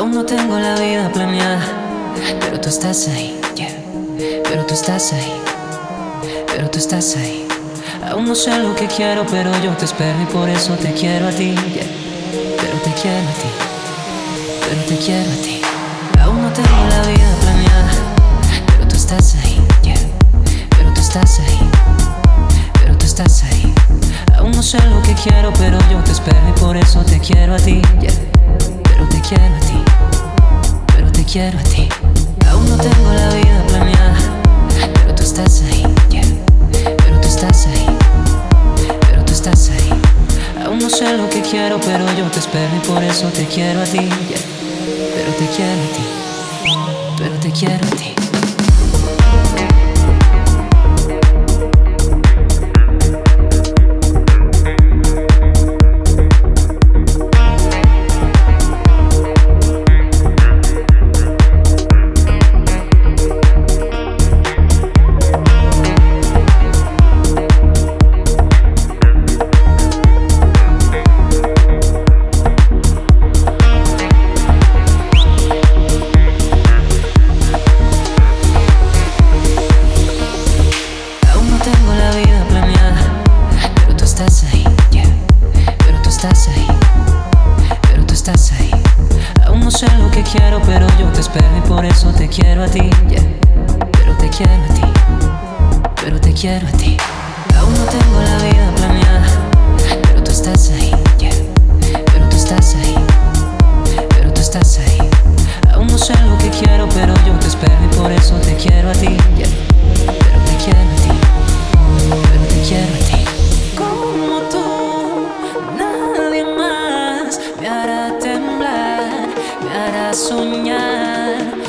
Aún no tengo la vida planeada, pero tú estás ahí, yeah. Pero tú estás ahí, pero tú estás ahí. Aún no sé lo que quiero, pero yo te espero y por eso te quiero a ti, yeah. Pero te quiero a ti, pero te quiero a ti. Aún no tengo la vida planeada, pero tú estás ahí, yeah. Pero tú estás ahí, pero tú estás ahí. Aún no sé lo que quiero, pero yo te espero y por eso te quiero a ti, yeah. Pero te quiero a ti, pero te quiero a ti. Aún no tengo la vida planeada, pero tú estás ahí, yeah. Pero tú estás ahí, pero tú estás ahí. Aún no sé lo que quiero, pero yo te espero y por eso te quiero a ti, yeah. Pero te quiero a ti, pero te quiero a ti. Estás ahí, yeah. Pero tú estás ahí, pero tú estás ahí. Aún no sé lo que quiero, pero yo te espero y por eso te quiero a ti, yeah. Pero te quiero a ti, pero te quiero a ti. Aún no tengo la vida planeada, pero tú estás ahí, yeah. Pero tú estás ahí, pero tú estás ahí. Aún no sé lo que quiero, pero yo te espero y por eso te quiero a ti, yeah. Pero te quiero a ti, pero te quiero a ti. Como tú, nadie más me hará temblar, me hará soñar.